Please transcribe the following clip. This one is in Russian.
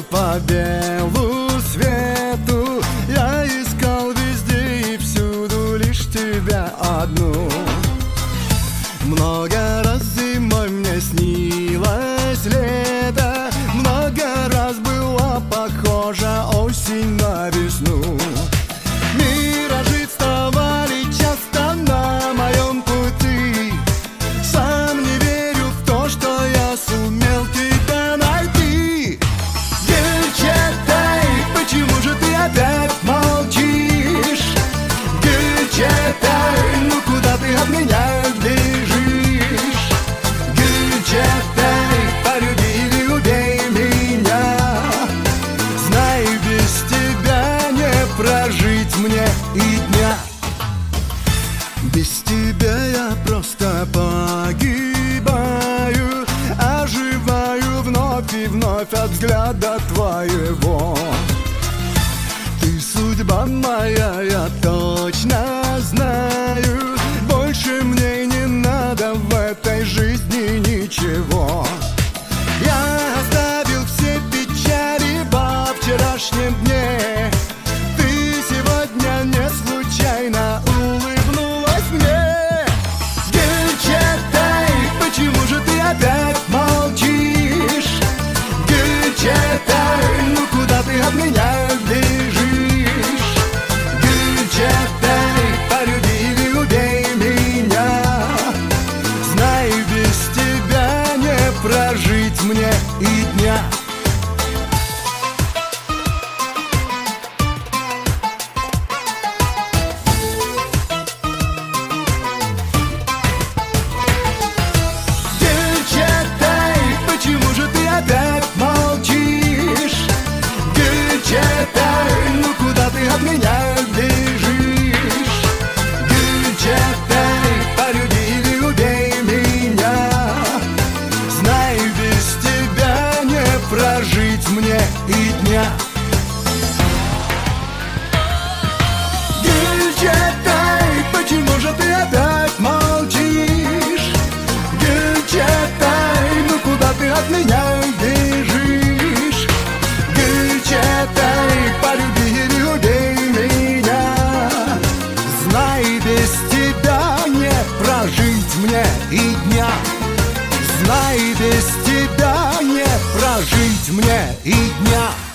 по белу свету, я искал везде и всюду лишь тебя одну. Много раз зимой мне снилось лето, много раз была похожа осень на весну. Миражи вставали часто на моем пути. Сам не верю в то, что я сумел тебя найти. Гюльчатай, почему же ты опять молчишь? Гюльчатай, ну куда ты от меня бежишь? Гюльчатай, полюби или убей меня. Знай, без тебя не прожить мне и дня. Без тебя я просто погибаю, оживаю вновь и вновь от взгляда твоего. Ты судьба моя, я точно знаю. Больше мне не надо в этой жизни ничего. Я оставил все печали во вчерашнем дне. Ты сегодня не случайно улыбнулась мне. Гюльчатай, почему же ты опять молчишь? Гюльчатай, ну куда ты от меня бежишь? Гюльчатай, полюби или убей меня. Знай, без тебя не прожить мне и дня. Гюльчатай, почему же ты опять молчишь? Гюльчатай, ну куда ты от меня бежишь? Гюльчатай, полюби или убей меня. Знай, без тебя не прожить мне и дня. Гюльчатай, почему же ты опять молчишь? Гюльчатай, ну куда ты от меня бежишь? Гюльчатай, полюби или убей меня. Знай, без тебя не прожить мне и дня. Знай, без тебя не прожить мне и дня.